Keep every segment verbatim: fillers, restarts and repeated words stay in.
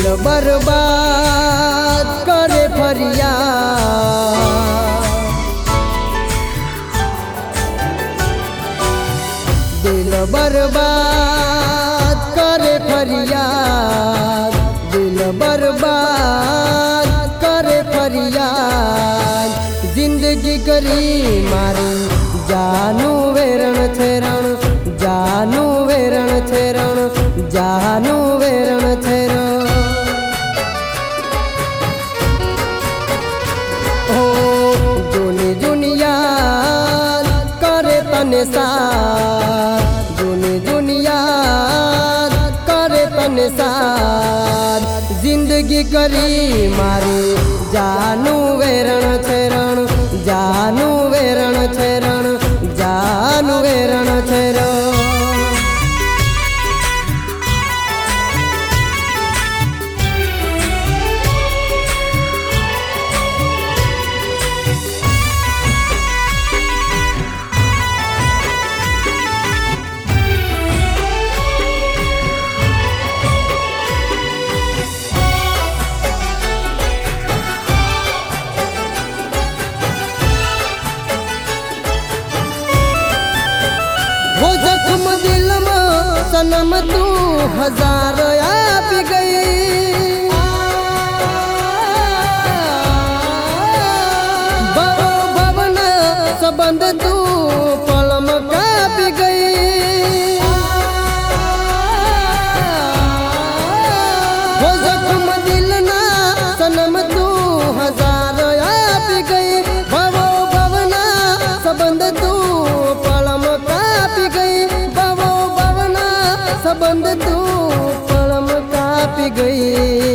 बर्बाद करे फरियाद, दिल बर्बाद करे फरियाद, दिल बर्बाद करे फरियाद। जिंदगी करी मारी जानू वेरण छेरण, जानू वेरण छेरण, जानू वेरण छेरण। हो जूनी दुनिया करे तने साथ, जूनी दुनिया करे तने साथ। जिंदगी करी मारी जानू वेरण छेरण, जानू वेरण छेरण, जानू वेरण छेरण। वो जख्म दिल में सनम तू हजार आप गई, बड़ो भवन संबंध तू पलम काप गई। वो जख्म दिल ना सनम तू हजार आप गई, बड़ो भवन संबंध तू पलम गई, बवो बवना संबंध तू पलम काप गई।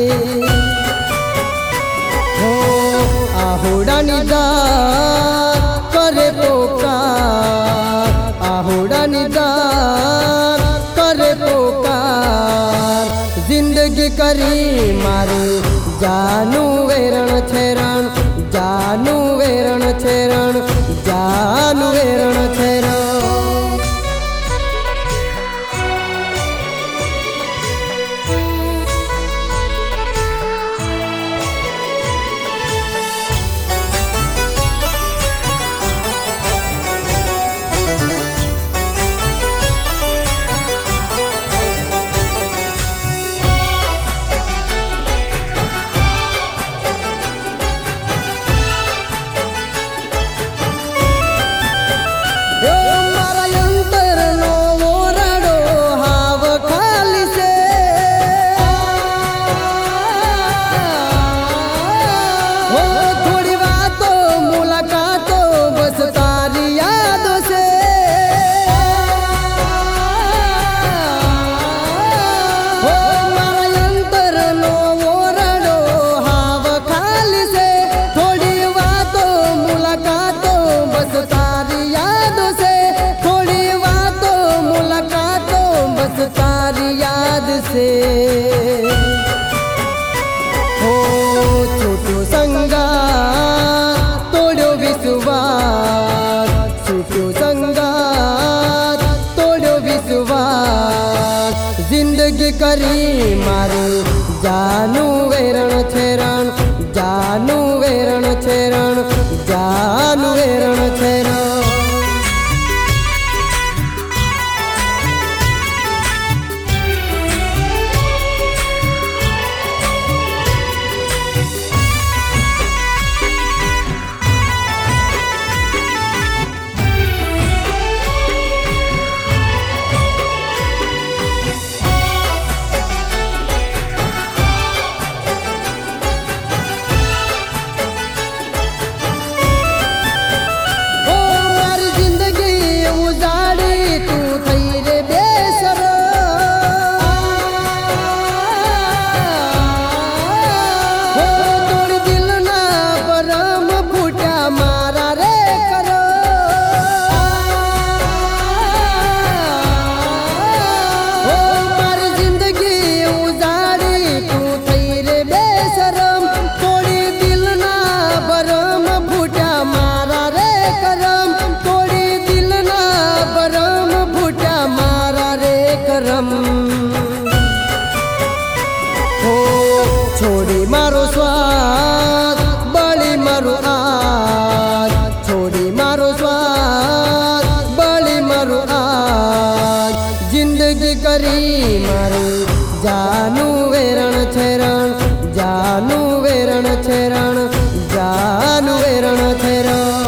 हो आहुड़ा निदान करे पुकार, आहुड़ा निदान करे पुकार। जिंदगी करी मारी जानू वेरण छेरण, जानू वेरण छेरण, जानू वेरण छेरण। से हो छोटो संगा तोड़ो विश्वास, छोटो संगा तोड़ो विश्वास। जिंदगी करी मारी जानू वेरण छेरण, जानू वेरण छेरण, जानू वेरण छेरण। करम हो મારો સ્વાદ બળી મારું આજ, છોડી મારો સ્વાદ બળી મારું આજ, જિંદગી કરી મારી જાનું વેરણ છે રણ, જાનું વેરણ છે રણ, જાનું વેરણ છે રણ.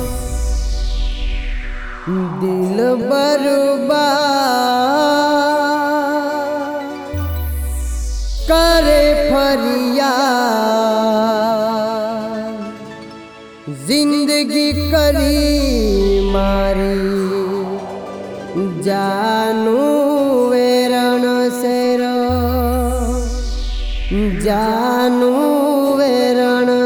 દિલ બરબાદ કરે ફરિયાદ, જિંદગી કરી મારી જાનું વેરણ છે રણ, જાનું વેરણ